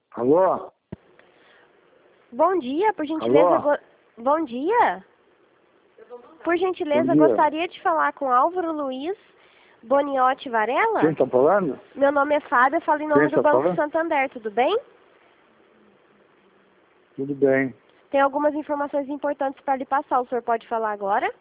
Alô? Bom dia, por gentileza. Alô? Bom dia. Por gentileza, Bom dia. gostaria de falar com Álvaro Luiz Boniotti Varela? Quem está falando? Meu nome é Fábio, falo em nome Quem do tá Banco falando? Santander, tudo bem? Tudo bem. Tem algumas informações importantes para lhe passar, o senhor pode falar agora?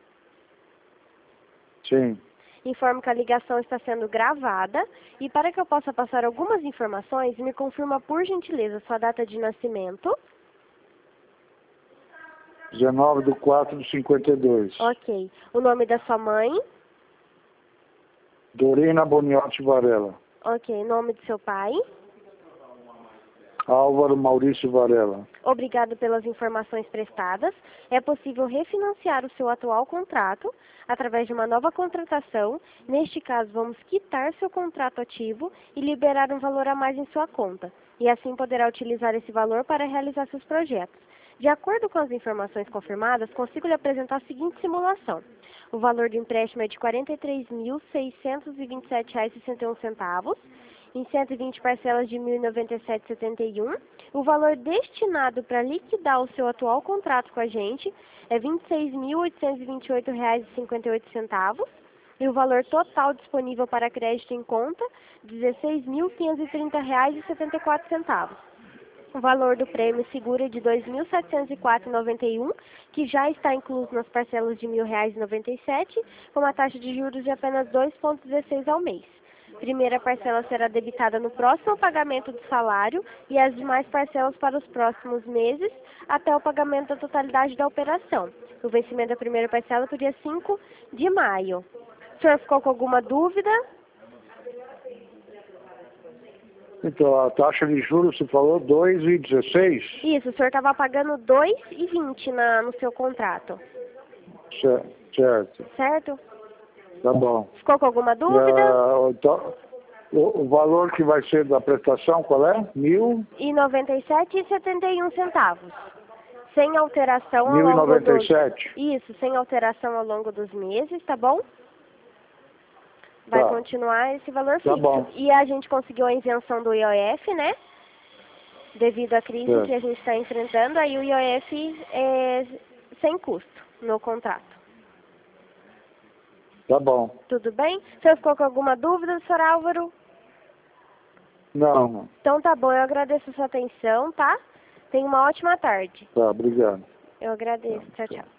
Sim. Informo que a ligação está sendo gravada e para que eu possa passar algumas informações, me confirma por gentileza sua data de nascimento. 19/4/52. Ok. O nome da sua mãe. Dorina Boniotti Varela. Ok. Nome do seu pai. Álvaro Maurício Varela. Obrigado pelas informações prestadas. É possível refinanciar o seu atual contrato através de uma nova contratação. Neste caso, vamos quitar seu contrato ativo e liberar um valor a mais em sua conta. E assim poderá utilizar esse valor para realizar seus projetos. De acordo com as informações confirmadas, consigo lhe apresentar a seguinte simulação. O valor do empréstimo é de R$ 43.627,61, em 120 parcelas de R$ 1.097,71. O valor destinado para liquidar o seu atual contrato com a gente é R$ 26.828,58. E o valor total disponível para crédito em conta, R$ 16.530,74. O valor do prêmio seguro é de R$ 2.704,91, que já está incluso nas parcelas de R$ 1.097, com uma taxa de juros de apenas 2,16 ao mês. Primeira parcela será debitada no próximo pagamento do salário e as demais parcelas para os próximos meses, até o pagamento da totalidade da operação. O vencimento da primeira parcela para o dia 5 de maio. O senhor ficou com alguma dúvida? Então, a taxa de juros, você falou 2,16? Isso, o senhor estava pagando 2,20 no seu contrato. Certo. Certo? Tá bom. Ficou com alguma dúvida? Então, o valor que vai ser da prestação, qual é? R$ 1.097,71. Sem alteração ao longo dos... 1.097? Isso, sem alteração ao longo dos meses, tá bom? Vai Tá. continuar esse valor Tá fixo. bom. E a gente conseguiu a isenção do IOF, né? Devido à crise Certo. que a gente está enfrentando, aí o IOF é sem custo no contrato. Tá bom. Tudo bem? O senhor ficou com alguma dúvida, senhor Álvaro? Não. Então tá bom, eu agradeço a sua atenção, tá? Tenha uma ótima tarde. Tá, obrigado. Eu agradeço. Tchau, tchau.